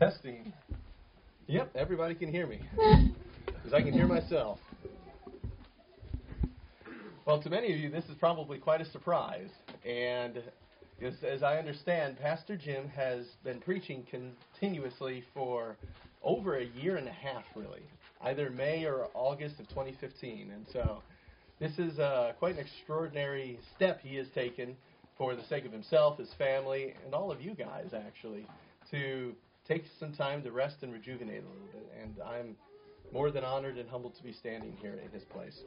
Testing. Yep, everybody can hear me. Because I can hear myself. Well, to many of you, this is probably quite a surprise. And as I understand, Pastor Jim has been preaching continuously for over a year and a half, really. Either May or August of 2015. And so this is quite an extraordinary step he has taken for the sake of himself, his family, and all of you guys, actually, to take some time to rest and rejuvenate a little bit. And I'm more than honored and humbled to be standing here in his place.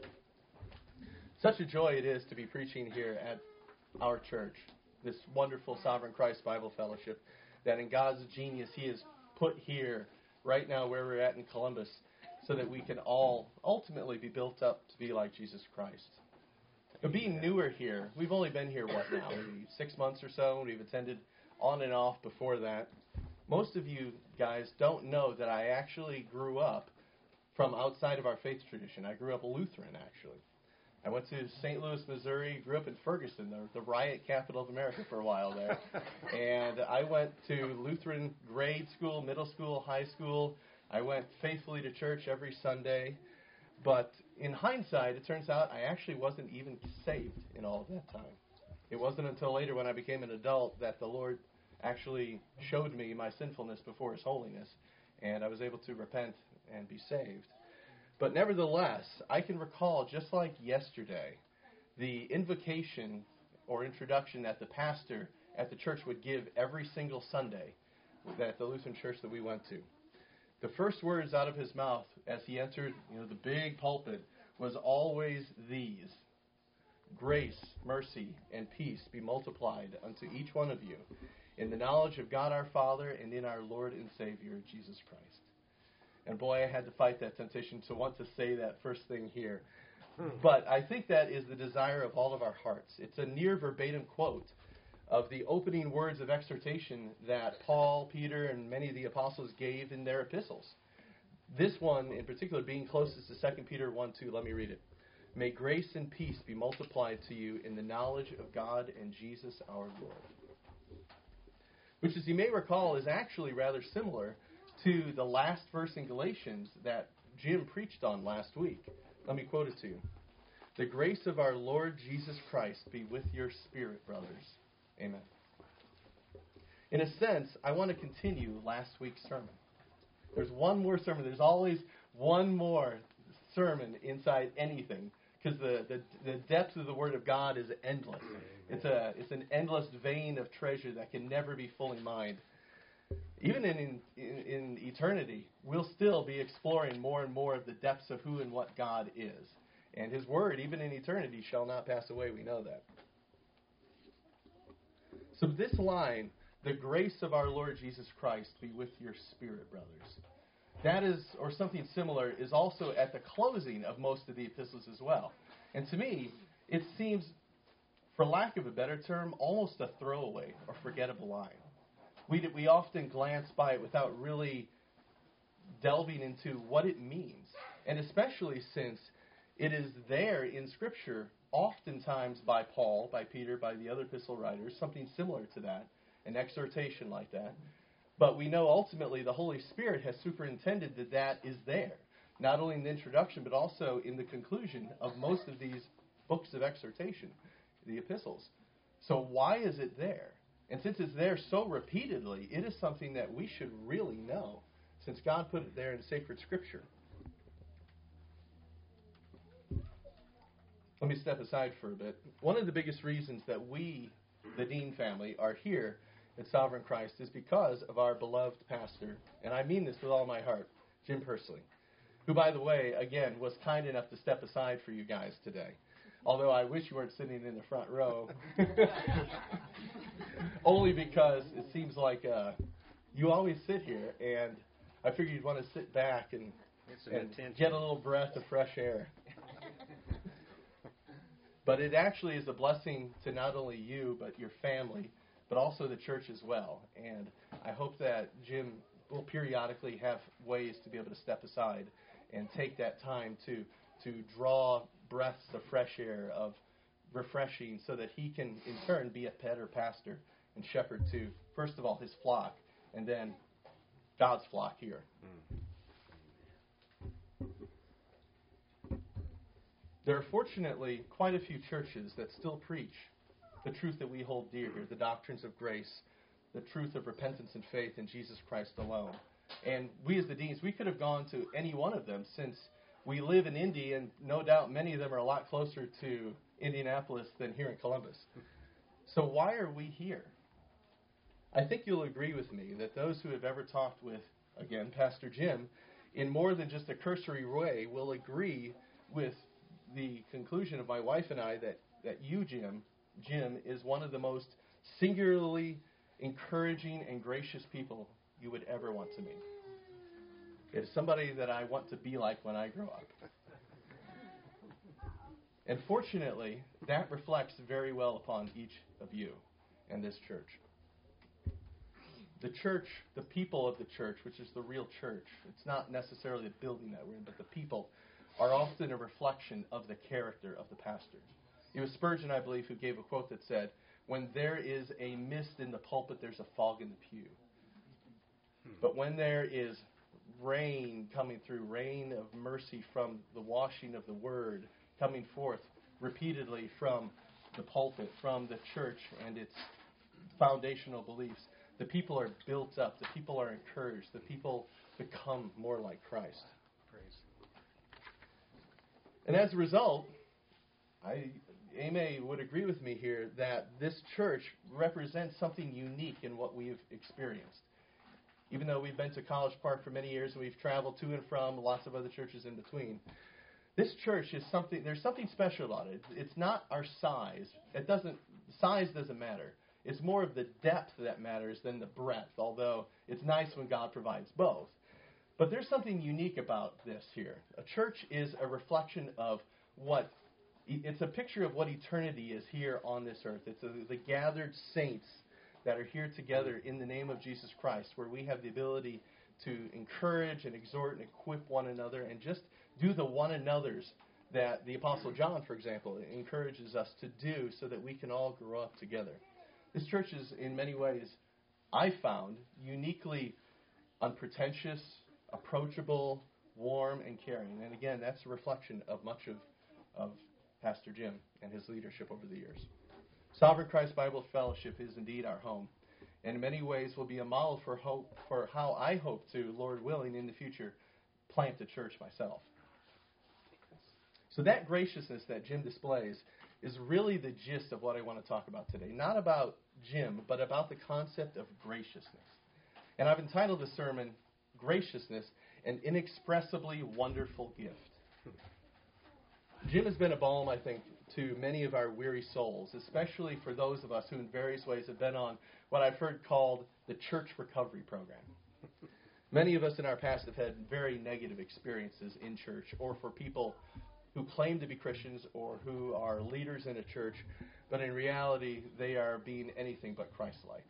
Such a joy it is to be preaching here at our church, this wonderful Sovereign Christ Bible Fellowship, that in God's genius he has put here right now where we're at in Columbus, so that we can all ultimately be built up to be like Jesus Christ. But being newer here, we've only been here, maybe 6 months or so, and we've attended on and off before that. Most of you guys don't know that I actually grew up from outside of our faith tradition. I grew up Lutheran, actually. I went to St. Louis, Missouri, grew up in Ferguson, the riot capital of America for a while there. And I went to Lutheran grade school, middle school, high school. I went faithfully to church every Sunday. But in hindsight, it turns out I actually wasn't even saved in all of that time. It wasn't until later when I became an adult that the Lord actually showed me my sinfulness before His holiness, and I was able to repent and be saved. But nevertheless, I can recall, just like yesterday, the invocation or introduction that the pastor at the church would give every single Sunday at the Lutheran church that we went to. The first words out of his mouth as he entered, the big pulpit was always these: grace, mercy, and peace be multiplied unto each one of you in the knowledge of God our Father and in our Lord and Savior, Jesus Christ. And boy, I had to fight that temptation to want to say that first thing here. But I think that is the desire of all of our hearts. It's a near verbatim quote of the opening words of exhortation that Paul, Peter, and many of the apostles gave in their epistles. This one, in particular, being closest to 2 Peter 1:2. Let me read it. May grace and peace be multiplied to you in the knowledge of God and Jesus our Lord. Which, as you may recall, is actually rather similar to the last verse in Galatians that Jim preached on last week. Let me quote it to you. The grace of our Lord Jesus Christ be with your spirit, brothers. Amen. In a sense, I want to continue last week's sermon. There's one more sermon. There's always one more sermon inside anything, because the depth of the Word of God is endless. It's an endless vein of treasure that can never be fully mined. Even in eternity, we'll still be exploring more and more of the depths of who and what God is. And His Word, even in eternity, shall not pass away. We know that. So this line, the grace of our Lord Jesus Christ be with your spirit, brothers. That is, or something similar, is also at the closing of most of the epistles as well. And to me, it seems, for lack of a better term, almost a throwaway or forgettable line. We often glance by it without really delving into what it means. And especially since it is there in Scripture, oftentimes by Paul, by Peter, by the other epistle writers, something similar to that, an exhortation like that. But we know ultimately the Holy Spirit has superintended that is there, not only in the introduction, but also in the conclusion of most of these books of exhortation, the epistles. So why is it there? And since it's there so repeatedly, it is something that we should really know, since God put it there in sacred Scripture. Let me step aside for a bit. One of the biggest reasons that we, the Dean family, are here at Sovereign Christ is because of our beloved pastor, and I mean this with all my heart, Jim Pursley, who, by the way, again, was kind enough to step aside for you guys today. Although I wish you weren't sitting in the front row. Only because it seems like you always sit here, and I figured you'd want to sit back and get a little breath of fresh air. But it actually is a blessing to not only you, but your family, but also the church as well. And I hope that Jim will periodically have ways to be able to step aside and take that time to draw breaths of fresh air, of refreshing, so that he can in turn be a better pastor and shepherd to, first of all, his flock, and then God's flock here. There are fortunately quite a few churches that still preach the truth that we hold dear here, the doctrines of grace, the truth of repentance and faith in Jesus Christ alone. And we as the deans, we could have gone to any one of them since we live in Indy, and no doubt many of them are a lot closer to Indianapolis than here in Columbus. So why are we here? I think you'll agree with me that those who have ever talked with, again, Pastor Jim, in more than just a cursory way, will agree with the conclusion of my wife and I that you, Jim, is one of the most singularly encouraging and gracious people you would ever want to meet. It is somebody that I want to be like when I grow up. And fortunately, that reflects very well upon each of you and this church. The church, the people of the church, which is the real church, it's not necessarily the building that we're in, but the people are often a reflection of the character of the pastor. It was Spurgeon, I believe, who gave a quote that said, "When there is a mist in the pulpit, there's a fog in the pew. But when there is rain coming through, rain of mercy from the washing of the word coming forth repeatedly from the pulpit, from the church and its foundational beliefs, the people are built up, the people are encouraged, the people become more like Christ." Praise. And as a result, Ame would agree with me here that this church represents something unique in what we've experienced. Even though we've been to College Park for many years and we've traveled to and from lots of other churches in between, this church is something, there's something special about it. It's not our size. Size doesn't matter. It's more of the depth that matters than the breadth, although it's nice when God provides both. But there's something unique about this here. A church is a reflection of it's a picture of what eternity is here on this earth. It's the gathered saints that are here together in the name of Jesus Christ, where we have the ability to encourage and exhort and equip one another and just do the one another's that the Apostle John, for example, encourages us to do so that we can all grow up together. This church is, in many ways, I found, uniquely unpretentious, approachable, warm, and caring. And again, that's a reflection of much of Pastor Jim and his leadership over the years. Sovereign Christ Bible Fellowship is indeed our home, and in many ways will be a model for how I hope to, Lord willing, in the future, plant a church myself. So that graciousness that Jim displays is really the gist of what I want to talk about today. Not about Jim, but about the concept of graciousness. And I've entitled the sermon, Graciousness, an Inexpressibly Wonderful Gift. Jim has been a balm, I think, to many of our weary souls, especially for those of us who in various ways have been on what I've heard called the church recovery program. Many of us in our past have had very negative experiences in church, or for people who claim to be Christians or who are leaders in a church, but in reality they are being anything but Christ-like.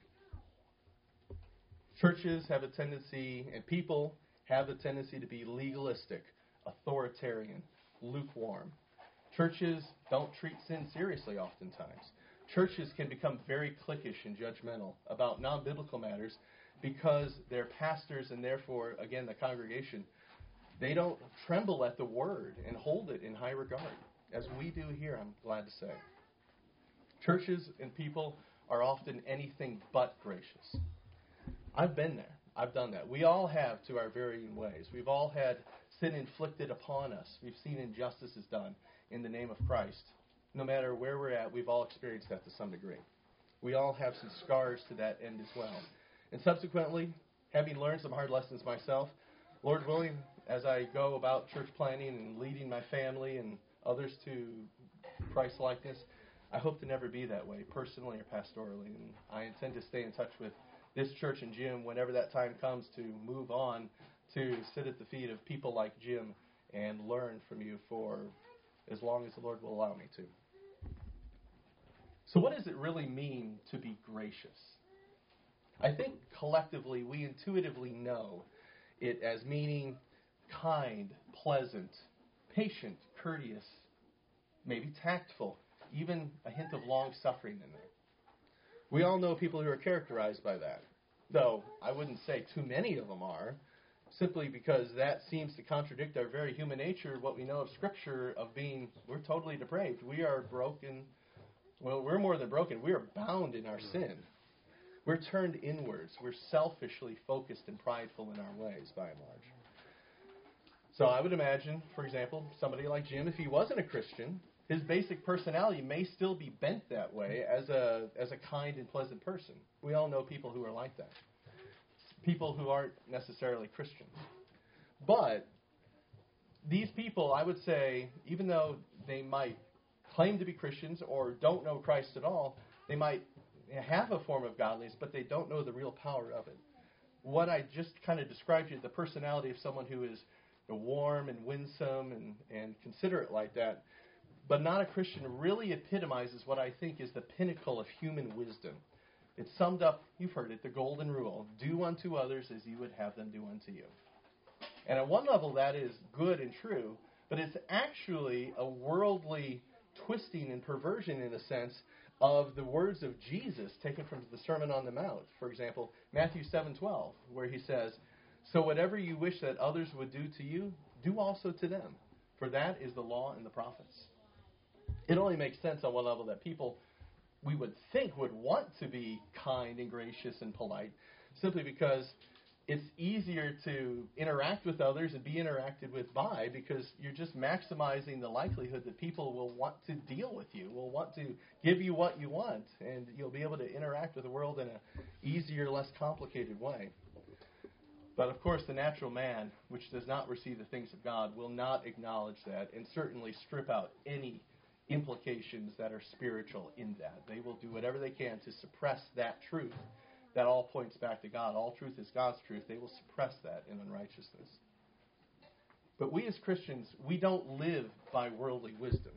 Churches have a tendency, and people have a tendency to be legalistic, authoritarian, lukewarm. Churches don't treat sin seriously oftentimes. Churches can become very cliquish and judgmental about non-biblical matters because their pastors and therefore, again, the congregation, they don't tremble at the word and hold it in high regard, as we do here, I'm glad to say. Churches and people are often anything but gracious. I've been there. I've done that. We all have to our varying ways. We've all had sin inflicted upon us. We've seen injustices done in the name of Christ. No matter where we're at, we've all experienced that to some degree. We all have some scars to that end as well. And subsequently, having learned some hard lessons myself, Lord willing, as I go about church planning and leading my family and others to Christ-likeness, I hope to never be that way, personally or pastorally. And I intend to stay in touch with this church and Jim whenever that time comes to move on to sit at the feet of people like Jim and learn from you for as long as the Lord will allow me to. So what does it really mean to be gracious? I think collectively we intuitively know it as meaning kind, pleasant, patient, courteous, maybe tactful, even a hint of long-suffering in there. We all know people who are characterized by that. though I wouldn't say too many of them are, simply because that seems to contradict our very human nature, what we know of Scripture of being, we're totally depraved. We are broken. Well, we're more than broken. We are bound in our sin. We're turned inwards. We're selfishly focused and prideful in our ways, by and large. So I would imagine, for example, somebody like Jim, if he wasn't a Christian, his basic personality may still be bent that way as a kind and pleasant person. We all know people who are like that. People who aren't necessarily Christians. But these people, I would say, even though they might claim to be Christians or don't know Christ at all, they might have a form of godliness, but they don't know the real power of it. What I just kind of described to you, the personality of someone who is warm and winsome and considerate like that, but not a Christian, really epitomizes what I think is the pinnacle of human wisdom. It's summed up, you've heard it, the golden rule. Do unto others as you would have them do unto you. And at one level that is good and true, but it's actually a worldly twisting and perversion in a sense of the words of Jesus taken from the Sermon on the Mount. For example, Matthew 7:12, where he says, "So whatever you wish that others would do to you, do also to them. For that is the law and the prophets." It only makes sense on one level that people, we would think, would want to be kind and gracious and polite, simply because it's easier to interact with others and be interacted with by, because you're just maximizing the likelihood that people will want to deal with you, will want to give you what you want, and you'll be able to interact with the world in an easier, less complicated way. But of course, the natural man, which does not receive the things of God, will not acknowledge that and certainly strip out any implications that are spiritual in that. They will do whatever they can to suppress that truth that all points back to God. All truth is God's truth. They will suppress that in unrighteousness. But we as Christians, we don't live by worldly wisdom.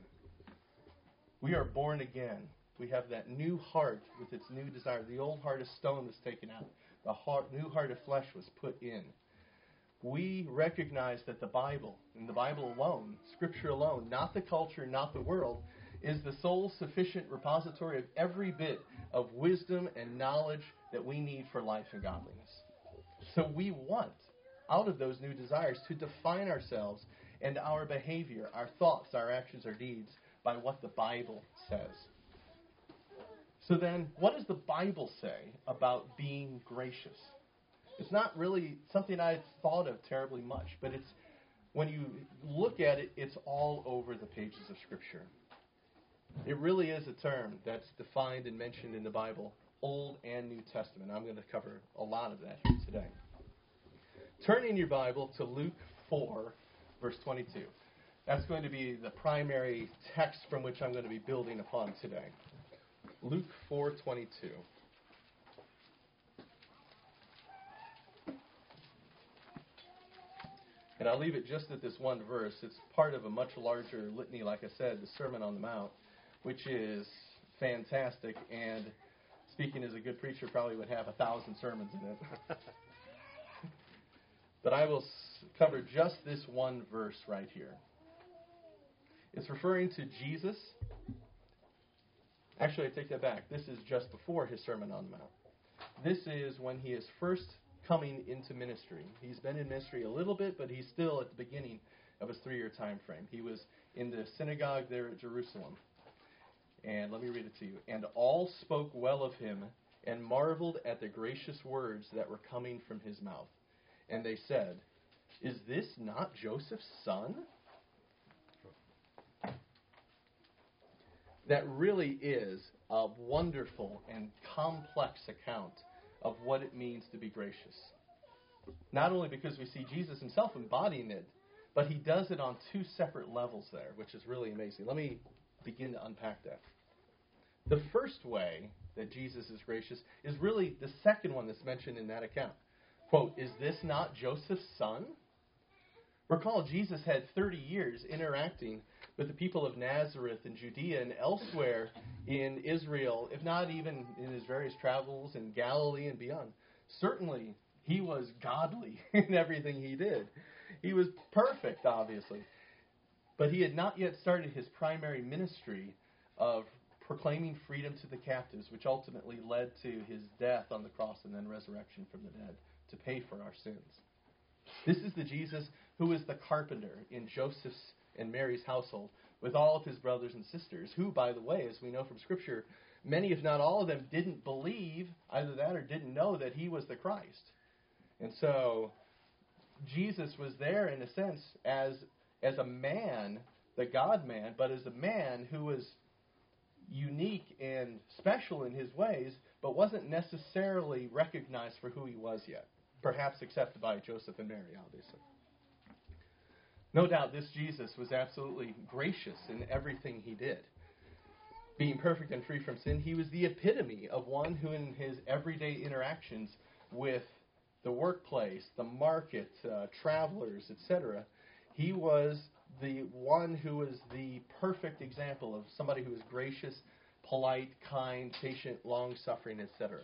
We are born again. We have that new heart with its new desire. The old heart of stone was taken out. The new heart of flesh was put in. We recognize that the Bible, and the Bible alone, Scripture alone, not the culture, not the world, is the sole sufficient repository of every bit of wisdom and knowledge that we need for life and godliness. So we want, out of those new desires, to define ourselves and our behavior, our thoughts, our actions, our deeds, by what the Bible says. So then, what does the Bible say about being gracious? It's not really something I've thought of terribly much, but it's, when you look at it, it's all over the pages of Scripture. It really is a term that's defined and mentioned in the Bible, Old and New Testament. I'm going to cover a lot of that here today. Turn in your Bible to Luke 4, verse 22. That's going to be the primary text from which I'm going to be building upon today. Luke 4:22. And I'll leave it just at this one verse. It's part of a much larger litany, like I said, the Sermon on the Mount, which is fantastic, and speaking as a good preacher, probably would have 1,000 sermons in it. But I will cover just this one verse right here. It's referring to Jesus. Actually, I take that back. This is just before his Sermon on the Mount. This is when he is first coming into ministry. He's been in ministry a little bit, but he's still at the beginning of his 3-year time frame. He was in the synagogue there at Jerusalem. And let me read it to you. "And all spoke well of him and marveled at the gracious words that were coming from his mouth. And they said, 'Is this not Joseph's son?'" That really is a wonderful and complex account of what it means to be gracious. Not only because we see Jesus himself embodying it, but he does it on 2 separate levels there, which is really amazing. Let me begin to unpack that. The first way that Jesus is gracious is really the second one that's mentioned in that account. Quote, "Is this not Joseph's son?" Recall, Jesus had 30 years interacting with the people of Nazareth and Judea and elsewhere in Israel, if not even in his various travels in Galilee and beyond. Certainly, he was godly in everything he did. He was perfect, obviously. But he had not yet started his primary ministry of proclaiming freedom to the captives, which ultimately led to his death on the cross and then resurrection from the dead to pay for our sins. This is the Jesus who is the carpenter in Joseph's and Mary's household with all of his brothers and sisters, who, by the way, as we know from Scripture, many, if not all of them, didn't believe either that or didn't know that he was the Christ. And so Jesus was there, in a sense, as a man, the God-man, but as a man who was unique and special in his ways, but wasn't necessarily recognized for who he was yet, perhaps except by Joseph and Mary, obviously. No doubt this Jesus was absolutely gracious in everything he did. Being perfect and free from sin, he was the epitome of one who in his everyday interactions with the workplace, the market, travelers, etc., he was the one who was the perfect example of somebody who was gracious, polite, kind, patient, long-suffering, etc.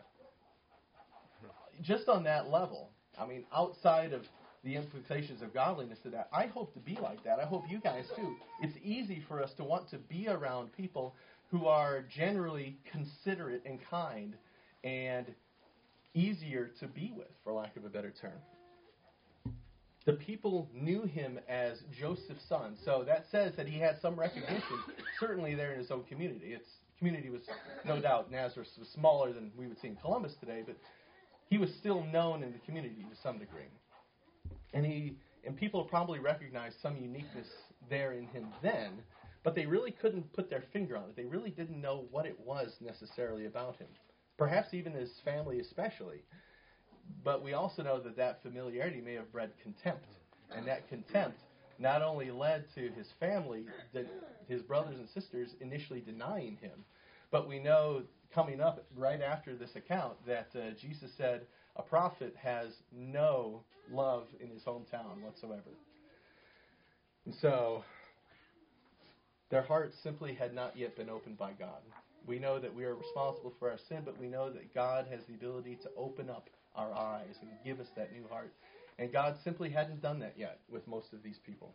Just on that level, I mean, outside of the implications of godliness to that, I hope to be like that. I hope you guys too. It's easy for us to want to be around people who are generally considerate and kind and easier to be with, for lack of a better term. The people knew him as Joseph's son, so that says that he had some recognition, certainly there in his own community. Its community was, no doubt, Nazareth was smaller than we would see in Columbus today, but he was still known in the community to some degree. And people probably recognized some uniqueness there in him then, but they really couldn't put their finger on it. They really didn't know what it was necessarily about him. Perhaps even his family especially. But we also know that that familiarity may have bred contempt. And that contempt not only led to his family, his brothers and sisters initially denying him, but we know coming up right after this account that Jesus said a prophet has no love in his hometown whatsoever. And so their hearts simply had not yet been opened by God. We know that we are responsible for our sin, but we know that God has the ability to open up our eyes and give us that new heart. And God simply hadn't done that yet with most of these people.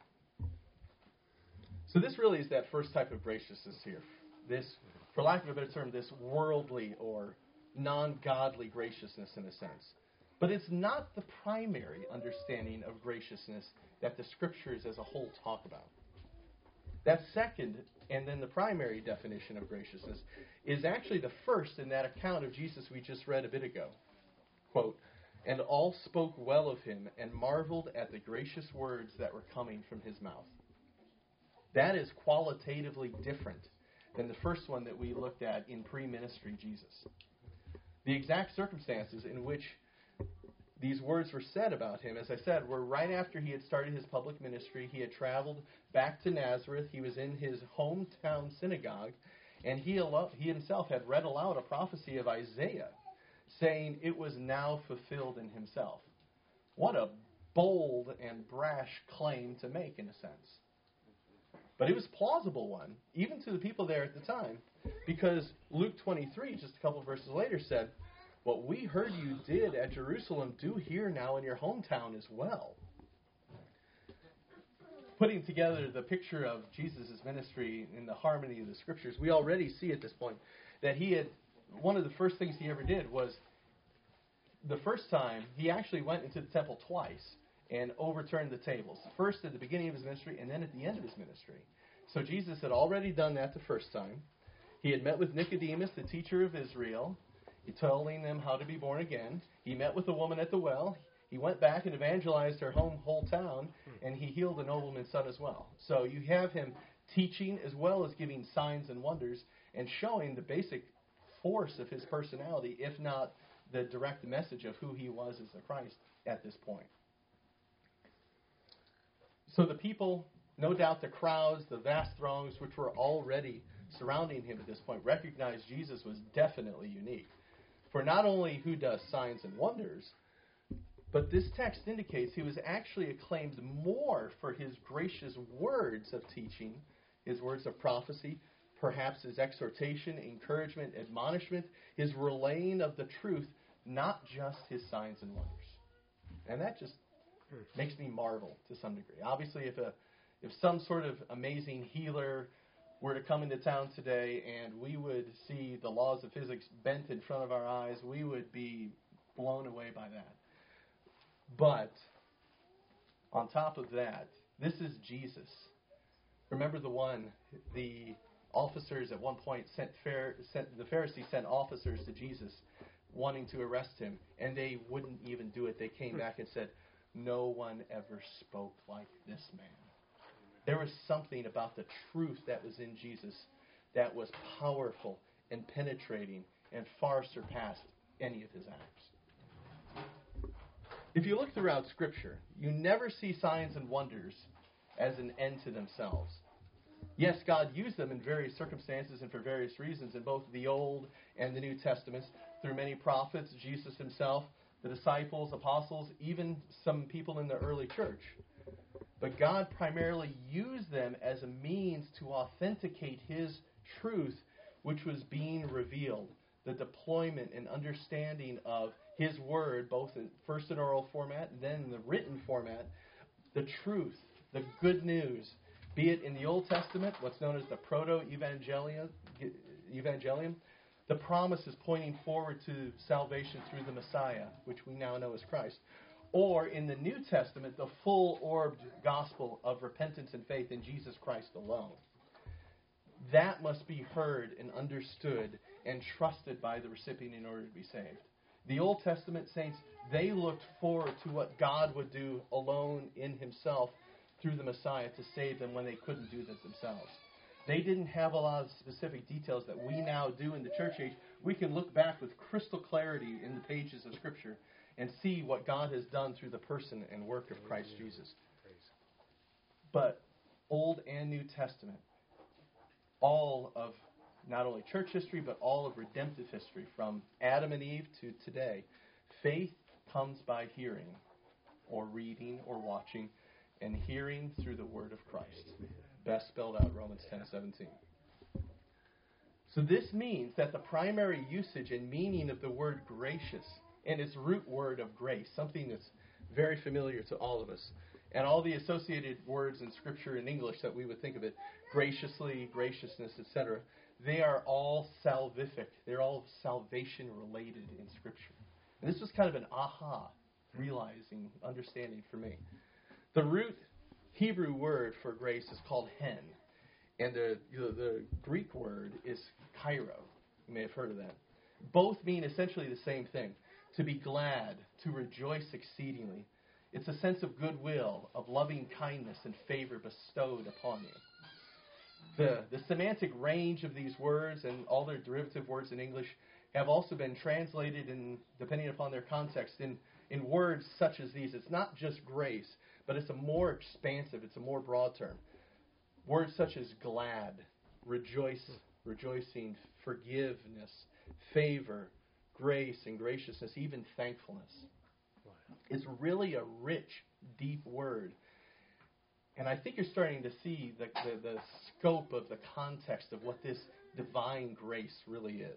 So this really is that first type of graciousness here. This, for lack of a better term, this worldly or non-godly graciousness in a sense. But it's not the primary understanding of graciousness that the Scriptures as a whole talk about. That second, and then the primary definition of graciousness, is actually the first in that account of Jesus we just read a bit ago. Quote, "And all spoke well of him and marveled at the gracious words that were coming from his mouth." That is qualitatively different than the first one that we looked at in pre-ministry Jesus. The exact circumstances in which these words were said about him, as I said, were right after he had started his public ministry. He had traveled back to Nazareth. He was in his hometown synagogue, and he himself had read aloud a prophecy of Isaiah, saying it was now fulfilled in himself. What a bold and brash claim to make, in a sense. But it was a plausible one, even to the people there at the time, because Luke 23, just a couple of verses later, said, "What we heard you did at Jerusalem, do here now in your hometown as well." Putting together the picture of Jesus' ministry in the harmony of the Scriptures, we already see at this point that one of the first things he ever did was, the first time, he actually went into the temple twice and overturned the tables. First at the beginning of his ministry and then at the end of his ministry. So Jesus had already done that the first time. He had met with Nicodemus, the teacher of Israel, telling them how to be born again. He met with a woman at the well. He went back and evangelized her whole town, and he healed a nobleman's son as well. So you have him teaching as well as giving signs and wonders and showing the basic force of his personality, if not the direct message of who he was as the Christ at this point. So the people, no doubt the crowds, the vast throngs which were already surrounding him at this point, recognized Jesus was definitely unique. For not only who does signs and wonders, but this text indicates he was actually acclaimed more for his gracious words of teaching, his words of prophecy, perhaps his exhortation, encouragement, admonishment, his relaying of the truth, not just his signs and wonders. And that just makes me marvel to some degree. Obviously, if some sort of amazing healer were to come into town today and we would see the laws of physics bent in front of our eyes, we would be blown away by that. But on top of that, this is Jesus. Remember the officers at one point the Pharisees sent officers to Jesus wanting to arrest him, and they wouldn't even do it. They came back and said, "No one ever spoke like this man." There was something about the truth that was in Jesus that was powerful and penetrating and far surpassed any of his acts. If you look throughout Scripture, you never see signs and wonders as an end to themselves. Yes, God used them in various circumstances and for various reasons in both the Old and the New Testaments, through many prophets, Jesus himself, the disciples, apostles, even some people in the early church. But God primarily used them as a means to authenticate his truth, which was being revealed. The deployment and understanding of his word, both first in oral format and then in the written format, the truth, the good news, be it in the Old Testament, what's known as the proto-evangelium, the promise is pointing forward to salvation through the Messiah, which we now know as Christ. Or in the New Testament, the full-orbed gospel of repentance and faith in Jesus Christ alone. That must be heard and understood and trusted by the recipient in order to be saved. The Old Testament saints, they looked forward to what God would do alone in himself through the Messiah to save them when they couldn't do that themselves. They didn't have a lot of specific details that we now do in the church age. We can look back with crystal clarity in the pages of Scripture and see what God has done through the person and work of Christ Jesus. But Old and New Testament, all of not only church history, but all of redemptive history, from Adam and Eve to today, faith comes by hearing, or reading, or watching, and hearing through the word of Christ. Best spelled out, Romans 10:17. So this means that the primary usage and meaning of the word gracious and its root word of grace, something that's very familiar to all of us, and all the associated words in Scripture in English that we would think of it, graciously, graciousness, etc., they are all salvific. They're all salvation-related in Scripture. And this was kind of an aha, realizing, understanding for me. The root Hebrew word for grace is called hen, and the Greek word is kairo. You may have heard of that. Both mean essentially the same thing: to be glad, to rejoice exceedingly. It's a sense of goodwill, of loving kindness and favor bestowed upon you. The semantic range of these words and all their derivative words in English have also been translated, in, depending upon their context, in words such as these. It's not just grace, but it's a more expansive, it's a more broad term. Words such as glad, rejoice, rejoicing, forgiveness, favor, grace and graciousness, even thankfulness. It's really a rich, deep word. And I think you're starting to see the scope of the context of what this divine grace really is.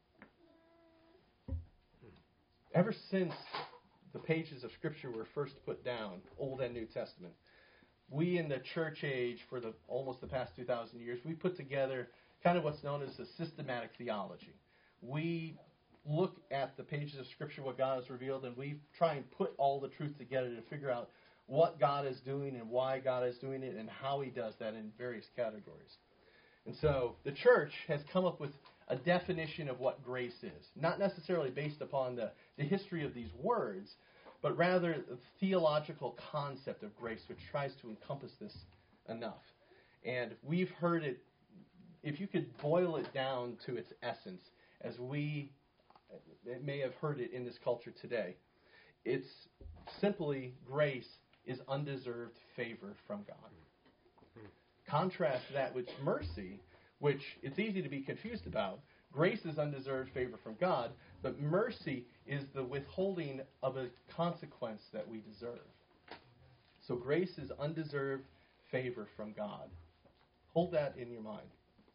Ever since the pages of Scripture were first put down, Old and New Testament, we in the church age for almost the past 2,000 years, we put together kind of what's known as a systematic theology. We look at the pages of Scripture, what God has revealed, and we try and put all the truth together to figure out what God is doing and why God is doing it and how he does that in various categories. And so the church has come up with a definition of what grace is, not necessarily based upon the history of these words, but rather the theological concept of grace, which tries to encompass this enough. And we've heard it, if you could boil it down to its essence, as we may have heard it in this culture today, it's simply grace is undeserved favor from God. Contrast that with mercy, which it's easy to be confused about. Grace is undeserved favor from God, but mercy is the withholding of a consequence that we deserve. So grace is undeserved favor from God. Hold that in your mind.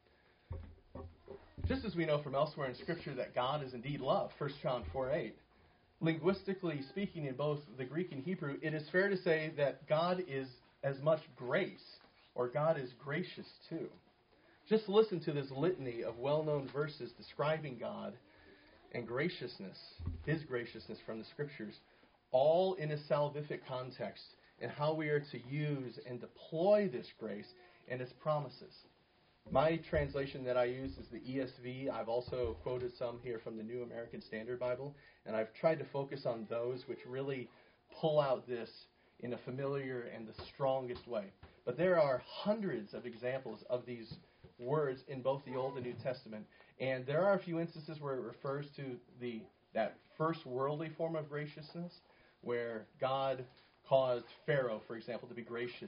Just as we know from elsewhere in Scripture that God is indeed love, 1 John 4:8. Linguistically speaking, in both the Greek and Hebrew, it is fair to say that God is as much grace, or God is gracious too. Just listen to this litany of well-known verses describing God and graciousness, His graciousness from the Scriptures, all in a salvific context, and how we are to use and deploy this grace and its promises. My translation that I use is the ESV. I've also quoted some here from the New American Standard Bible, and I've tried to focus on those which really pull out this in a familiar and the strongest way. But there are hundreds of examples of these words in both the Old and New Testament, and there are a few instances where it refers to that first worldly form of graciousness, where God caused Pharaoh, for example, to be gracious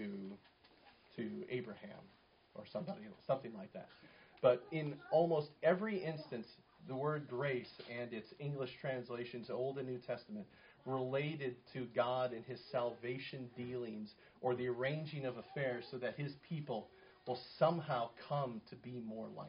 to Abraham or something like that. But in almost every instance, the word grace and its English translations, Old and New Testament, related to God and His salvation dealings or the arranging of affairs so that His people will somehow come to be more like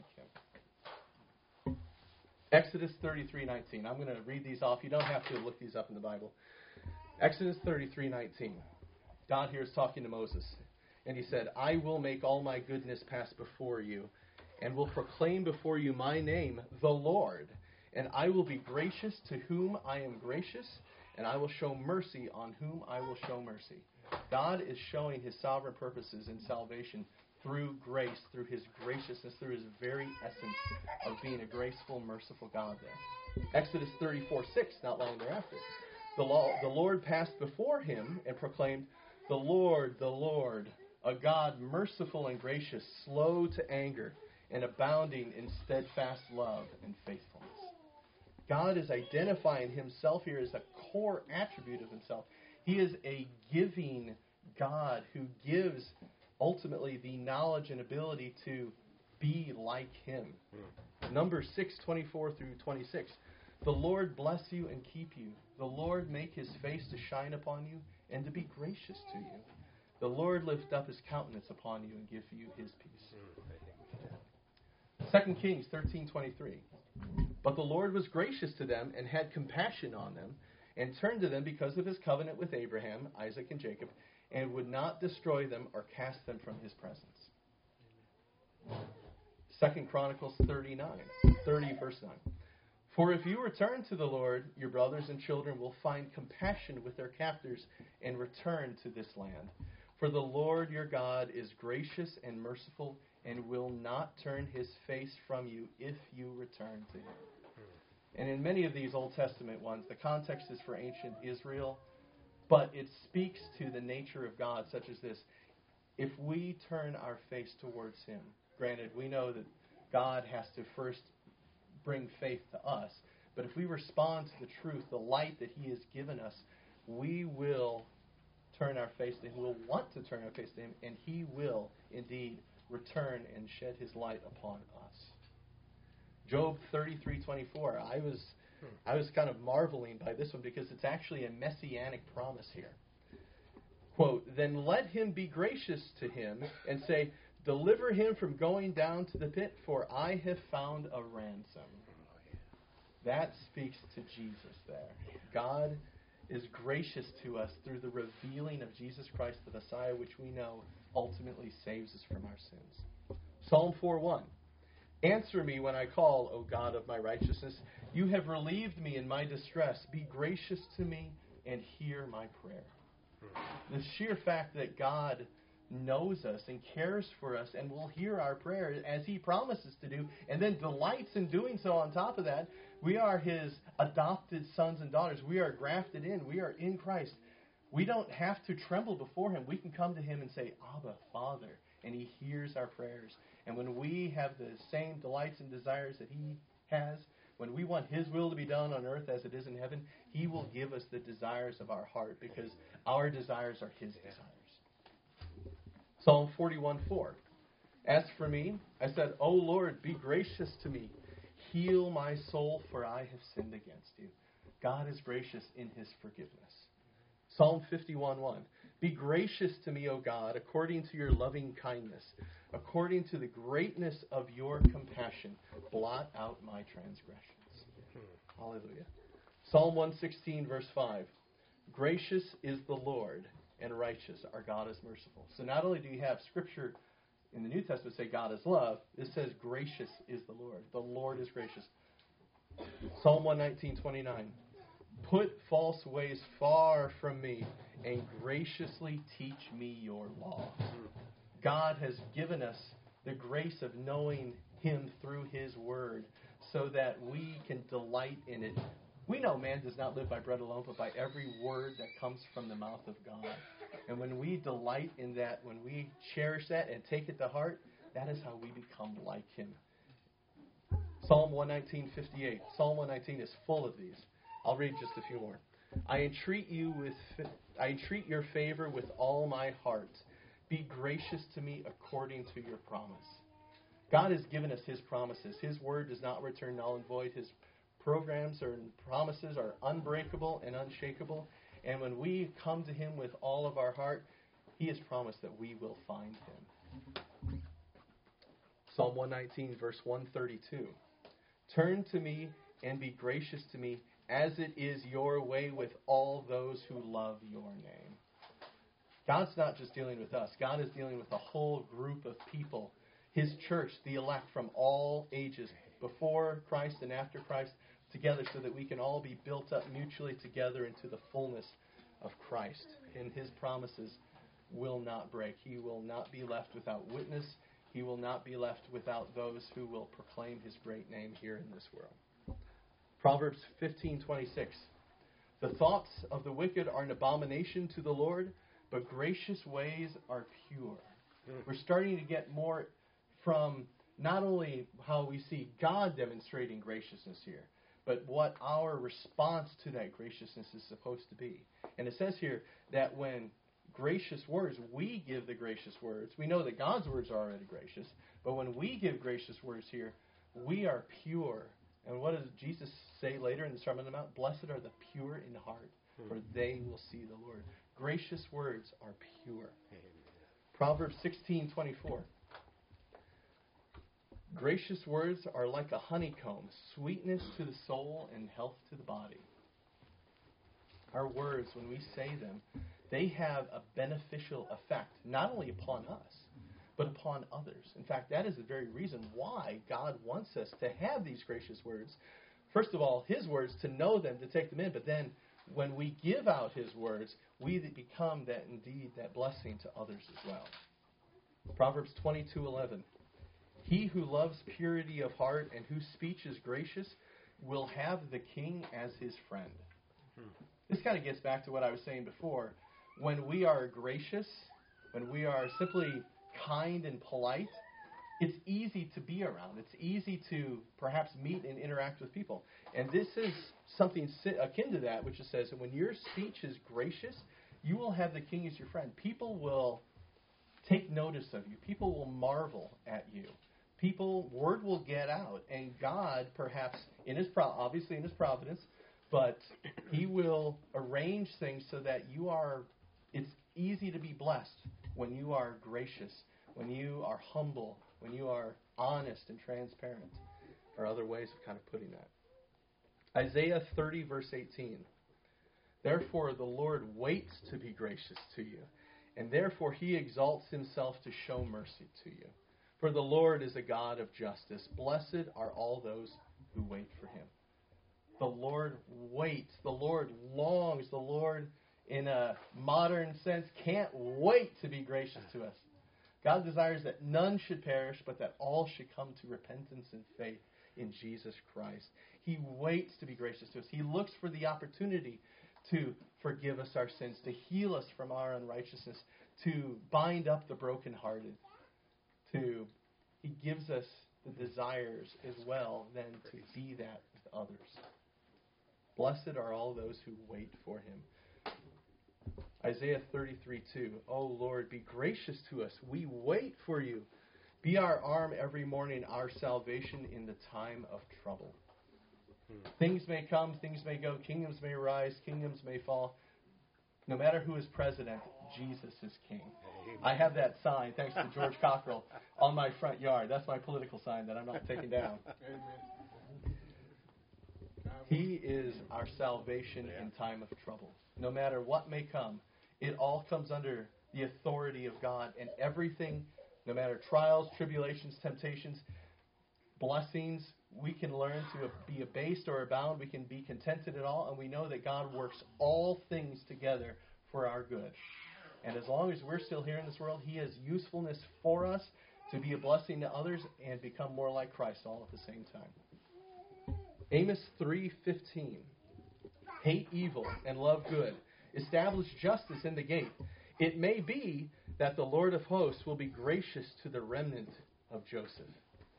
Him. Exodus 33:19. I'm going to read these off. You don't have to look these up in the Bible. Exodus 33:19. God here is talking to Moses. And He said, I will make all my goodness pass before you, and will proclaim before you my name, the Lord. And I will be gracious to whom I am gracious, and I will show mercy on whom I will show mercy. God is showing His sovereign purposes in salvation through grace, through His graciousness, through His very essence of being a graceful, merciful God there. Exodus 34:6, not long thereafter. The Lord passed before him and proclaimed, the Lord, a God merciful and gracious, slow to anger, and abounding in steadfast love and faithfulness. God is identifying Himself here as a core attribute of Himself. He is a giving God who gives ultimately the knowledge and ability to be like Him. Numbers 6:24-26. The Lord bless you and keep you. The Lord make His face to shine upon you and to be gracious to you. The Lord lift up His countenance upon you and give you His peace. 2 Kings 13:23. But the Lord was gracious to them and had compassion on them and turned to them because of His covenant with Abraham, Isaac, and Jacob, and would not destroy them or cast them from His presence. 2 Chronicles 30 verse 9. For if you return to the Lord, your brothers and children will find compassion with their captors and return to this land. For the Lord your God is gracious and merciful and will not turn His face from you if you return to Him. And in many of these Old Testament ones, the context is for ancient Israel, but it speaks to the nature of God, such as this. If we turn our face towards Him, granted, we know that God has to first bring faith to us, but if we respond to the truth, the light that He has given us, we will turn our face to Him. We'll want to turn our face to Him, and He will indeed return and shed His light upon us. Job 33:24. I was kind of marveling by this one because it's actually a messianic promise here. Quote, then let him be gracious to him and say, deliver him from going down to the pit, for I have found a ransom. That speaks to Jesus there. God is gracious to us through the revealing of Jesus Christ, the Messiah, which we know ultimately saves us from our sins. Psalm 4:1. Answer me when I call, O God of my righteousness. You have relieved me in my distress. Be gracious to me and hear my prayer. The sheer fact that God knows us and cares for us and will hear our prayer as He promises to do, and then delights in doing so on top of that. We are His adopted sons and daughters. We are grafted in. We are in Christ. We don't have to tremble before Him. We can come to Him and say, Abba, Father, and He hears our prayers. And when we have the same delights and desires that He has, when we want His will to be done on earth as it is in heaven, He will give us the desires of our heart because our desires are His desires. Psalm 41:4. As for me, I said, O Lord, be gracious to me. Heal my soul, for I have sinned against you. God is gracious in His forgiveness. Psalm 51:1. Be gracious to me, O God, according to your loving kindness. According to the greatness of your compassion, blot out my transgressions. Hallelujah. Psalm 116, verse 5. Gracious is the Lord, and righteous. Our God is merciful. So not only do you have Scripture in the New Testament say God is love. It says gracious is the Lord. The Lord is gracious. Psalm 119:29. Put false ways far from me and graciously teach me your law. God has given us the grace of knowing Him through His Word so that we can delight in it. We know man does not live by bread alone, but by every word that comes from the mouth of God. And when we delight in that, when we cherish that and take it to heart, that is how we become like Him. Psalm 119:58. Psalm 119 is full of these. I'll read just a few more. I entreat your favor with all my heart. Be gracious to me according to your promise. God has given us His promises. His word does not return null and void. His programs and promises are unbreakable and unshakable. And when we come to Him with all of our heart, He has promised that we will find Him. Psalm 119, verse 132. Turn to me and be gracious to me, as it is your way with all those who love your name. God's not just dealing with us. God is dealing with a whole group of people. His church, the elect from all ages, before Christ and after Christ, together so that we can all be built up mutually together into the fullness of Christ. And His promises will not break. He will not be left without witness. He will not be left without those who will proclaim His great name here in this world. Proverbs 15:26. The thoughts of the wicked are an abomination to the Lord, but gracious ways are pure. We're starting to get more from not only how we see God demonstrating graciousness here, but what our response to that graciousness is supposed to be. And it says here that when gracious words, we give the gracious words. We know that God's words are already gracious, but when we give gracious words here, we are pure. And what does Jesus say later in the Sermon on the Mount? Blessed are the pure in heart, for they will see the Lord. Gracious words are pure. Proverbs 16:24. Gracious words are like a honeycomb, sweetness to the soul and health to the body. Our words, when we say them, they have a beneficial effect, not only upon us, but upon others. In fact, that is the very reason why God wants us to have these gracious words. First of all, His words, to know them, to take them in, but then when we give out His words, we become that indeed that blessing to others as well. Proverbs 22:11. He who loves purity of heart and whose speech is gracious will have the king as his friend. This kind of gets back to what I was saying before. When we are gracious, when we are simply kind and polite, it's easy to be around. It's easy to perhaps meet and interact with people. And this is something akin to that, which it says that when your speech is gracious, you will have the king as your friend. People will take notice of you. People will marvel at you. Word will get out. And God, perhaps, obviously in His providence, but He will arrange things so that it's easy to be blessed when you are gracious, when you are humble, when you are honest and transparent, or other ways of kind of putting that. Isaiah 30, verse 18. Therefore the Lord waits to be gracious to you, and therefore He exalts Himself to show mercy to you. For the Lord is a God of justice. Blessed are all those who wait for Him. The Lord waits. The Lord longs. The Lord, in a modern sense, can't wait to be gracious to us. God desires that none should perish, but that all should come to repentance and faith in Jesus Christ. He waits to be gracious to us. He looks for the opportunity to forgive us our sins, to heal us from our unrighteousness, to bind up the brokenhearted. He gives us the desires as well then to be that with others. Blessed are all those who wait for Him. Isaiah 33:2. O Lord, be gracious to us. We wait for you. Be our arm every morning, our salvation in the time of trouble. Things may come, things may go, kingdoms may rise, kingdoms may fall. No matter who is president, Jesus is king. I have that sign, thanks to George Cockrell, on my front yard. That's my political sign that I'm not taking down. He is our salvation in time of trouble. No matter what may come, it all comes under the authority of God, and everything No matter trials, tribulations, temptations, blessings, we can learn to be abased or abound. We can be contented at all, and we know that God works all things together for our good. And as long as we're still here in this world, He has usefulness for us to be a blessing to others and become more like Christ all at the same time. Amos 3:15. Hate evil and love good. Establish justice in the gate. It may be that the Lord of hosts will be gracious to the remnant of Joseph.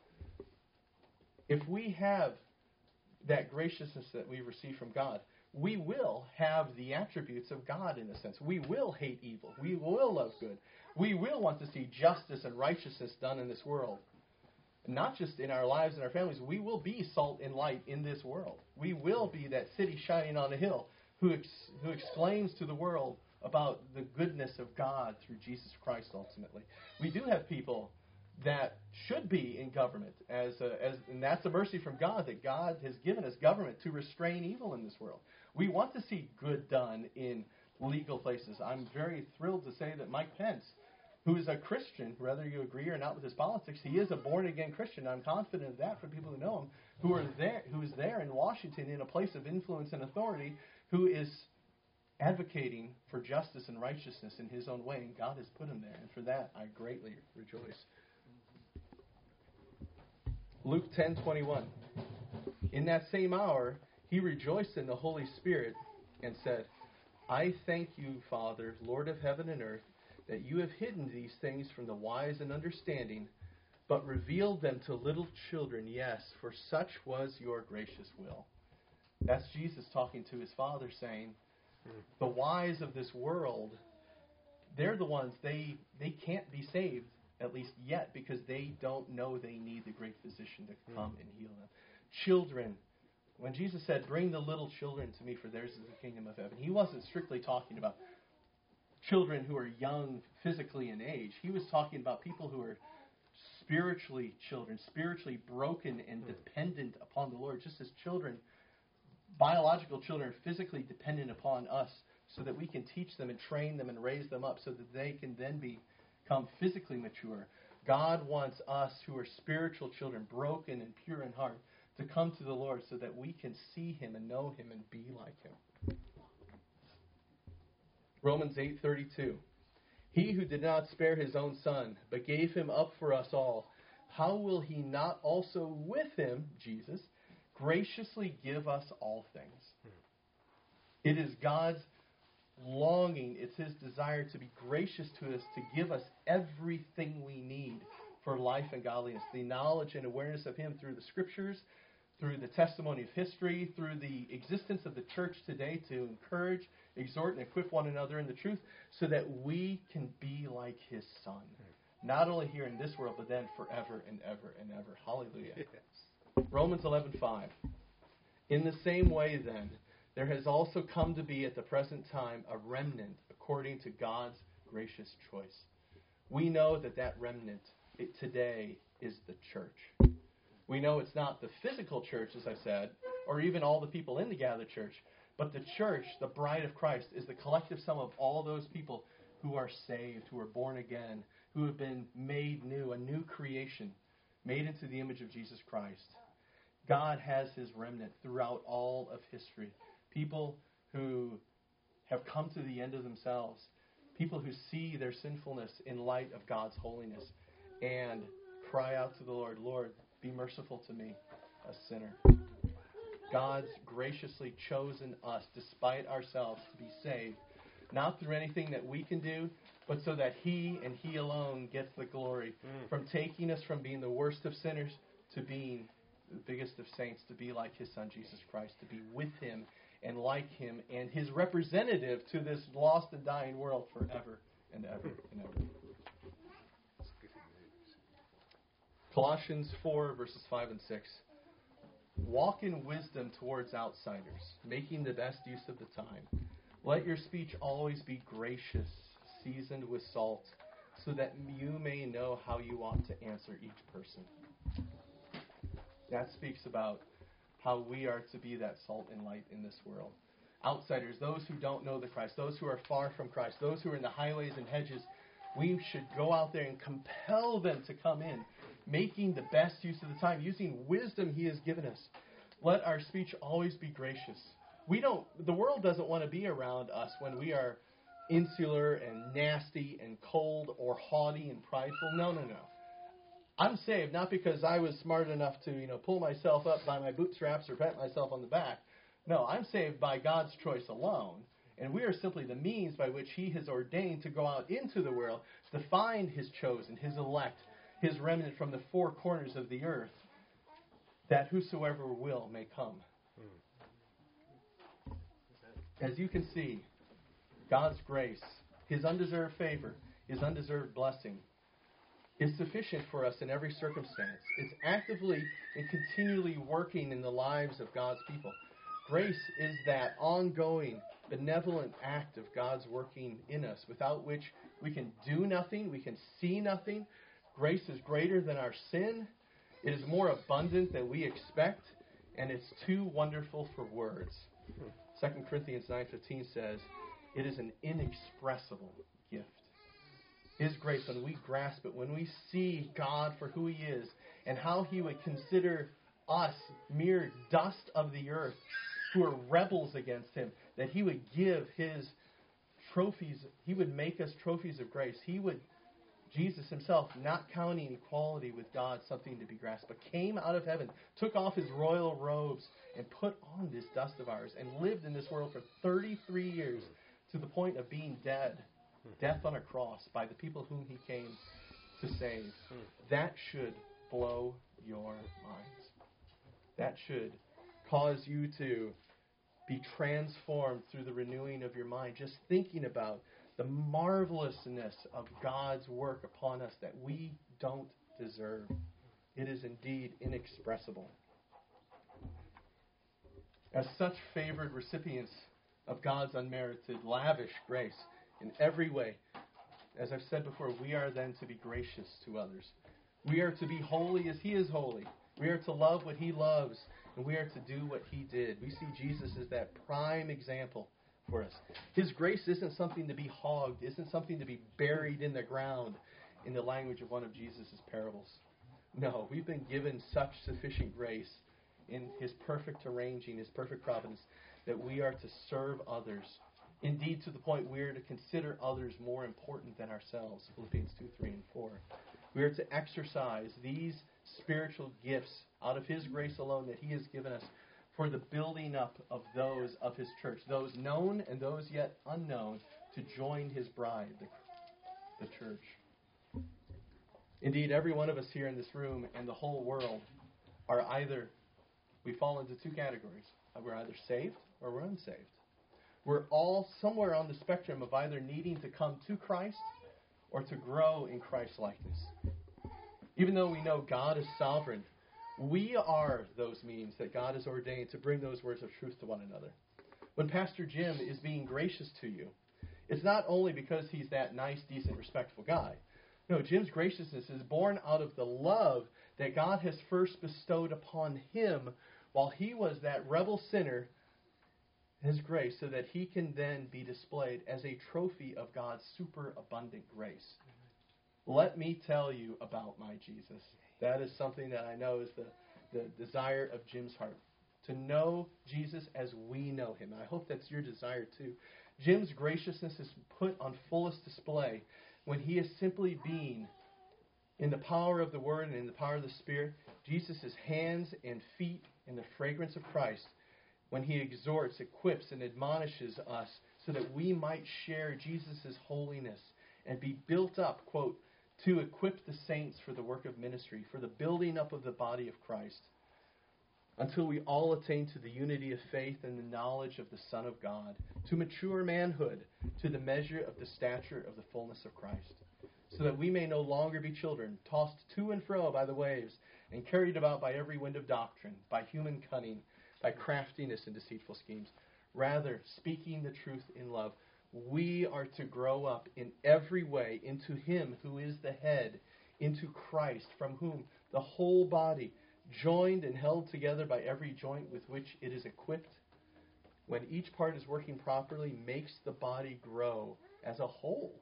If we have that graciousness that we receive from God, we will have the attributes of God in a sense. We will hate evil. We will love good. We will want to see justice and righteousness done in this world. Not just in our lives and our families. We will be salt and light in this world. We will be that city shining on a hill who exclaims to the world about the goodness of God through Jesus Christ ultimately. We do have people that should be in government, and that's a mercy from God, that God has given us government to restrain evil in this world. We want to see good done in legal places. I'm very thrilled to say that Mike Pence, who is a Christian, whether you agree or not with his politics, he is a born-again Christian. I'm confident of that from people who know him, who is there in Washington in a place of influence and authority, who is advocating for justice and righteousness in his own way, and God has put him there. And for that, I greatly rejoice. Luke 10:21. In that same hour, he rejoiced in the Holy Spirit and said, I thank you, Father, Lord of heaven and earth, that you have hidden these things from the wise and understanding, but revealed them to little children. Yes, for such was your gracious will. That's Jesus talking to his Father saying, the wise of this world, they're the ones, they can't be saved, at least yet, because they don't know they need the great physician to come and heal them. Children, when Jesus said, bring the little children to me, for theirs is the kingdom of heaven, he wasn't strictly talking about children who are young physically in age. He was talking about people who are spiritually children, spiritually broken and dependent upon the Lord, just as children, biological children, are physically dependent upon us so that we can teach them and train them and raise them up so that they can then become physically mature. God wants us who are spiritual children, broken and pure in heart, to come to the Lord so that we can see Him and know Him and be like Him. Romans 8:32. He who did not spare His own Son, but gave Him up for us all, how will He not also with Him, Jesus, graciously give us all things? It is God's longing, it's His desire to be gracious to us, to give us everything we need for life and godliness, the knowledge and awareness of Him through the Scriptures, through the testimony of history, through the existence of the church today to encourage, exhort, and equip one another in the truth so that we can be like His Son. Not only here in this world, but then forever and ever and ever. Hallelujah. Yes. Romans 11:5. In the same way, then, there has also come to be at the present time a remnant according to God's gracious choice. We know that remnant today is the church. We know it's not the physical church, as I said, or even all the people in the gathered church, but the church, the bride of Christ, is the collective sum of all those people who are saved, who are born again, who have been made new, a new creation, made into the image of Jesus Christ. God has His remnant throughout all of history. People who have come to the end of themselves. People who see their sinfulness in light of God's holiness and cry out to the Lord, Lord, be merciful to me, a sinner. God's graciously chosen us, despite ourselves, to be saved, not through anything that we can do, but so that He and He alone gets the glory from taking us from being the worst of sinners to being the biggest of saints, to be like His Son, Jesus Christ, to be with Him and like Him and His representative to this lost and dying world forever and ever and ever. Colossians 4, verses 5 and 6. Walk in wisdom towards outsiders, making the best use of the time. Let your speech always be gracious, seasoned with salt, so that you may know how you ought to answer each person. That speaks about how we are to be that salt and light in this world. Outsiders, those who don't know the Christ, those who are far from Christ, those who are in the highways and hedges, we should go out there and compel them to come in, making the best use of the time, using wisdom He has given us. Let our speech always be gracious. The world doesn't want to be around us when we are insular and nasty and cold or haughty and prideful. No. I'm saved not because I was smart enough to, pull myself up by my bootstraps or pat myself on the back. No, I'm saved by God's choice alone. And we are simply the means by which He has ordained to go out into the world to find His chosen, His elect, His remnant from the four corners of the earth, that whosoever will may come. As you can see, God's grace, His undeserved favor, His undeserved blessing, is sufficient for us in every circumstance. It's actively and continually working in the lives of God's people. Grace is that ongoing, benevolent act of God's working in us, without which we can do nothing, we can see nothing. Grace is greater than our sin. It is more abundant than we expect, and it's too wonderful for words. 2 Corinthians 9:15 says, it is an inexpressible gift. His grace, when we grasp it, when we see God for who He is, and how He would consider us mere dust of the earth who are rebels against Him, that He would give His trophies, He would make us trophies of grace. Jesus Himself, not counting equality with God something to be grasped, but came out of heaven, took off His royal robes, and put on this dust of ours, and lived in this world for 33 years to the point of being dead. Death on a cross by the people whom He came to save. That should blow your minds. That should cause you to be transformed through the renewing of your mind. Just thinking about the marvelousness of God's work upon us that we don't deserve. It is indeed inexpressible. As such favored recipients of God's unmerited, lavish grace, in every way, as I've said before, we are then to be gracious to others. We are to be holy as He is holy. We are to love what He loves, and we are to do what He did. We see Jesus as that prime example for us. His grace isn't something to be hogged, isn't something to be buried in the ground, in the language of one of Jesus' parables. No, we've been given such sufficient grace in His perfect arranging, His perfect providence, that we are to serve others. Indeed, to the point we are to consider others more important than ourselves. Philippians 2, 3, and 4. We are to exercise these spiritual gifts out of His grace alone that He has given us for the building up of those of His church, those known and those yet unknown, to join His bride, the church. Indeed, every one of us here in this room and the whole world are we fall into two categories. We're either saved or we're unsaved. We're all somewhere on the spectrum of either needing to come to Christ or to grow in Christ's likeness. Even though we know God is sovereign, we are those means that God has ordained to bring those words of truth to one another. When Pastor Jim is being gracious to you, it's not only because he's that nice, decent, respectful guy. No, Jim's graciousness is born out of the love that God has first bestowed upon him while he was that rebel sinner, His grace, so that he can then be displayed as a trophy of God's superabundant grace. Let me tell you about my Jesus. That is something that I know is the desire of Jim's heart. To know Jesus as we know Him. And I hope that's your desire too. Jim's graciousness is put on fullest display when he is simply being, in the power of the Word and in the power of the Spirit, Jesus' hands and feet in the fragrance of Christ, when He exhorts, equips, and admonishes us so that we might share Jesus' holiness and be built up, quote, to equip the saints for the work of ministry, for the building up of the body of Christ, until we all attain to the unity of faith and the knowledge of the Son of God, to mature manhood, to the measure of the stature of the fullness of Christ, so that we may no longer be children, tossed to and fro by the waves, and carried about by every wind of doctrine, by human cunning, by craftiness and deceitful schemes. Rather, speaking the truth in love, we are to grow up in every way into Him who is the head, into Christ, from whom the whole body, joined and held together by every joint with which it is equipped, when each part is working properly, makes the body grow as a whole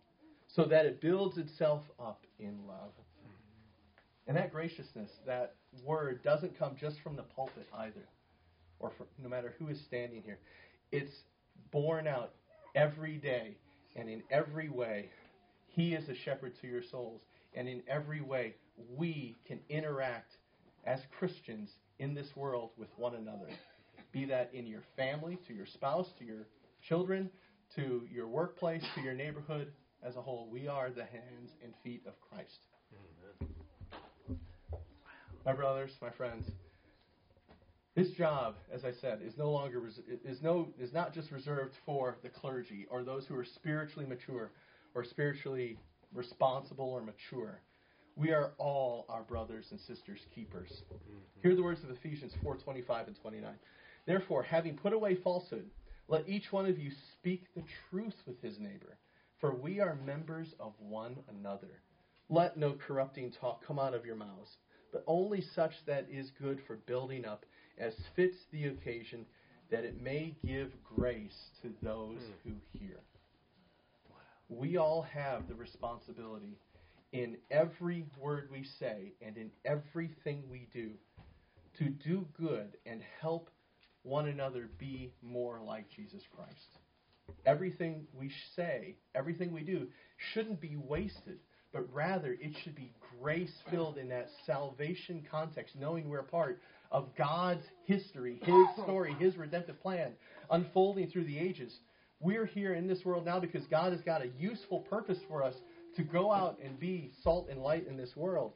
so that it builds itself up in love. And that graciousness, that word, doesn't come just from the pulpit either, or from, no matter who is standing here. It's borne out every day, and in every way, He is a shepherd to your souls. And in every way, we can interact as Christians in this world with one another. Be that in your family, to your spouse, to your children, to your workplace, to your neighborhood as a whole. We are the hands and feet of Christ. Amen. My brothers, my friends, this job, as I said, is no longer is not just reserved for the clergy or those who are spiritually mature or spiritually responsible or mature. We are all our brothers and sisters' keepers. Hear the words of Ephesians 4:25 and 29. Therefore, having put away falsehood, let each one of you speak the truth with his neighbor, for we are members of one another. Let no corrupting talk come out of your mouths, but only such that is good for building up, as fits the occasion, that it may give grace to those who hear. We all have the responsibility in every word we say and in everything we do to do good and help one another be more like Jesus Christ. Everything we say, everything we do shouldn't be wasted, but rather it should be grace-filled in that salvation context, knowing we're part of God's history, His story, His redemptive plan unfolding through the ages. We're here in this world now because God has got a useful purpose for us to go out and be salt and light in this world.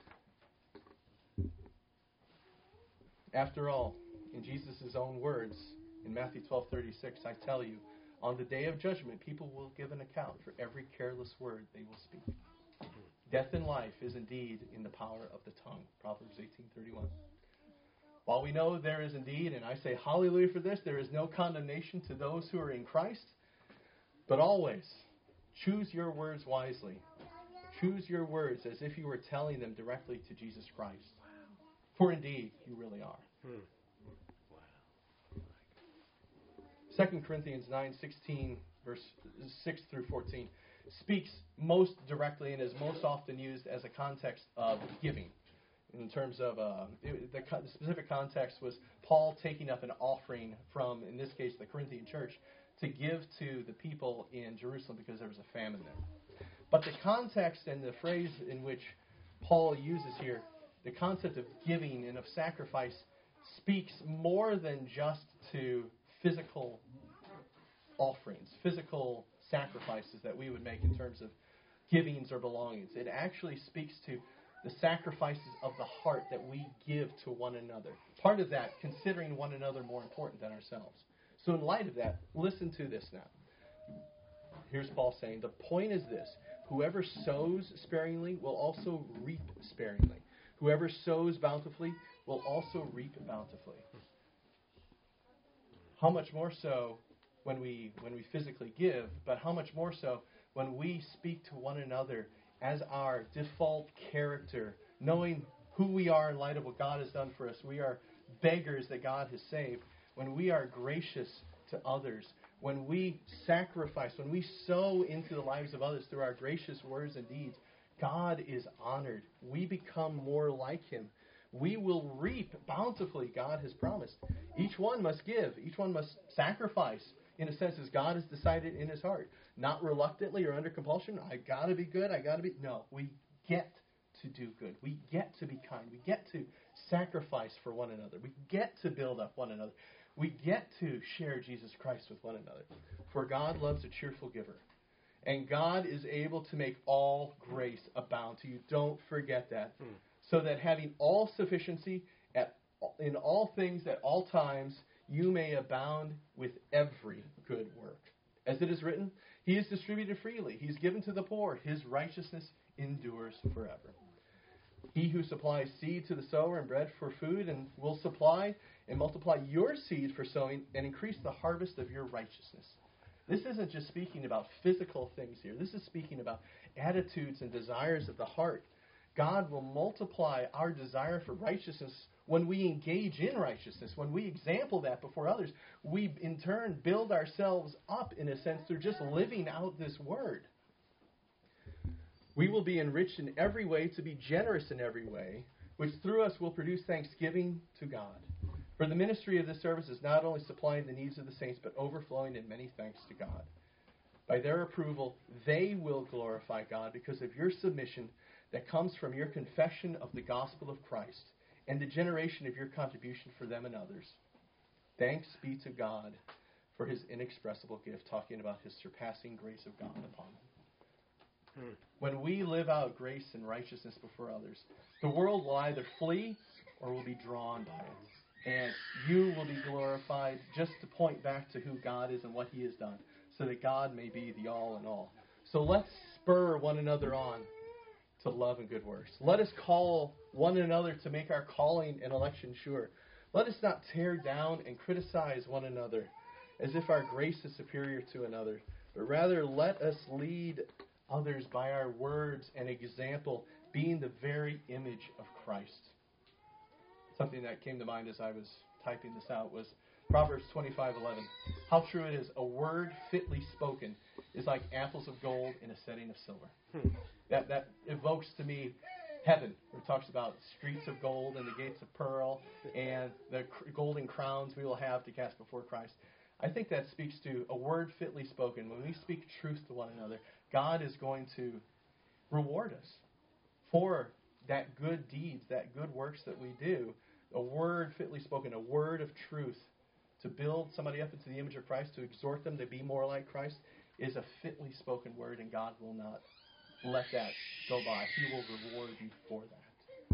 After all, in Jesus' own words, in Matthew 12:36, I tell you, on the day of judgment, people will give an account for every careless word they will speak. Death and life is indeed in the power of the tongue. Proverbs 18:31. While we know there is indeed, and I say hallelujah for this, there is no condemnation to those who are in Christ, but always choose your words wisely. Choose your words as if you were telling them directly to Jesus Christ. For indeed, you really are. 2 Corinthians 9:16, verse 6 through 14, speaks most directly and is most often used as a context of giving. In terms of the specific context was Paul taking up an offering from, in this case, the Corinthian church, to give to the people in Jerusalem because there was a famine there. But the context and the phrase in which Paul uses here, the concept of giving and of sacrifice, speaks more than just to physical offerings, physical sacrifices that we would make in terms of givings or belongings. It actually speaks to the sacrifices of the heart that we give to one another. Part of that, considering one another more important than ourselves. So in light of that, listen to this now. Here's Paul saying, the point is this: whoever sows sparingly will also reap sparingly. Whoever sows bountifully will also reap bountifully. How much more so when we physically give, but how much more so when we speak to one another as our default character, knowing who we are in light of what God has done for us. We are beggars that God has saved. When we are gracious to others, when we sacrifice, when we sow into the lives of others through our gracious words and deeds, God is honored. We become more like Him. We will reap bountifully, God has promised. Each one must give. Each one must sacrifice, in a sense, as God has decided in His heart. Not reluctantly or under compulsion. I got to be good. No, we get to do good. We get to be kind. We get to sacrifice for one another. We get to build up one another. We get to share Jesus Christ with one another. For God loves a cheerful giver. And God is able to make all grace abound to you. Don't forget that. So that having all sufficiency in all things at all times, you may abound with every good work. As it is written, He is distributed freely. He is given to the poor. His righteousness endures forever. He who supplies seed to the sower and bread for food and will supply and multiply your seed for sowing and increase the harvest of your righteousness. This isn't just speaking about physical things here. This is speaking about attitudes and desires of the heart. God will multiply our desire for righteousness when we engage in righteousness, when we example that before others. We, in turn, build ourselves up, in a sense, through just living out this word. We will be enriched in every way to be generous in every way, which through us will produce thanksgiving to God. For the ministry of this service is not only supplying the needs of the saints, but overflowing in many thanks to God. By their approval, they will glorify God because of your submission that comes from your confession of the gospel of Christ and the generation of your contribution for them and others. Thanks be to God for his inexpressible gift, talking about his surpassing grace of God upon them. When we live out grace and righteousness before others, the world will either flee or will be drawn by it. And you will be glorified just to point back to who God is and what he has done, so that God may be the all in all. So let's spur one another on to love and good works. Let us call one another to make our calling and election sure. Let us not tear down and criticize one another as if our grace is superior to another, but rather let us lead others by our words and example, being the very image of Christ. Something that came to mind as I was typing this out was Proverbs 25:11. How true it is. A word fitly spoken is like apples of gold in a setting of silver. That evokes to me heaven, where it talks about streets of gold and the gates of pearl and the golden crowns we will have to cast before Christ. I think that speaks to a word fitly spoken. When we speak truth to one another, God is going to reward us for that good deeds, that good works that we do. A word fitly spoken, a word of truth to build somebody up into the image of Christ, to exhort them to be more like Christ, is a fitly spoken word, and God will not let that go by. He will reward you for that.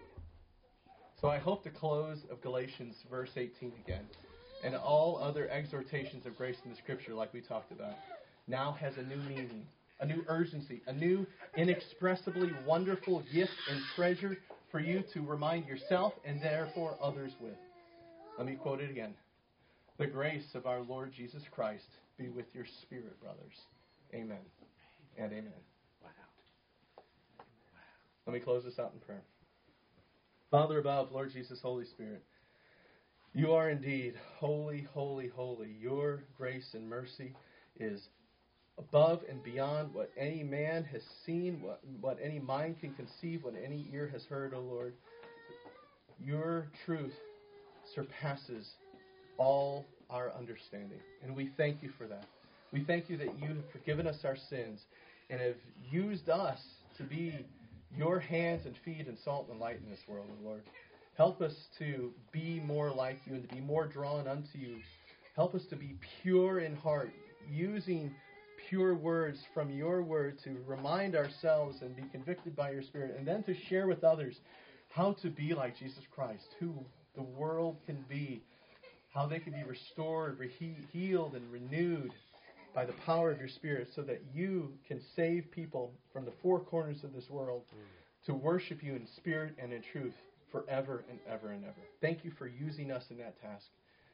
So I hope the close of Galatians verse 18 again, and all other exhortations of grace in the Scripture like we talked about, now has a new meaning, a new urgency, a new inexpressibly wonderful gift and treasure for you to remind yourself and therefore others with. Let me quote it again. The grace of our Lord Jesus Christ be with your spirit, brothers. Amen and amen. Wow. Let me close this out in prayer. Father above, Lord Jesus, Holy Spirit, you are indeed holy, holy, holy. Your grace and mercy is above and beyond what any man has seen, what any mind can conceive, what any ear has heard, O Lord. Your truth surpasses all our understanding, and we thank you for that. We thank you that you have forgiven us our sins and have used us to be your hands and feet and salt and light in this world, O Lord. Help us to be more like you and to be more drawn unto you. Help us to be pure in heart, using pure words from your word to remind ourselves and be convicted by your Spirit, and then to share with others how to be like Jesus Christ, who the world can be, how they can be restored, healed, and renewed by the power of your Spirit, so that you can save people from the four corners of this world to worship you in spirit and in truth forever and ever and ever. Thank you for using us in that task.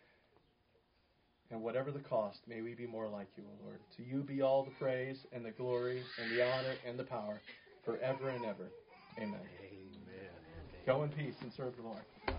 And whatever the cost, may we be more like you, O Lord. To you be all the praise and the glory and the honor and the power forever and ever. Amen. Amen. Go in peace and serve the Lord.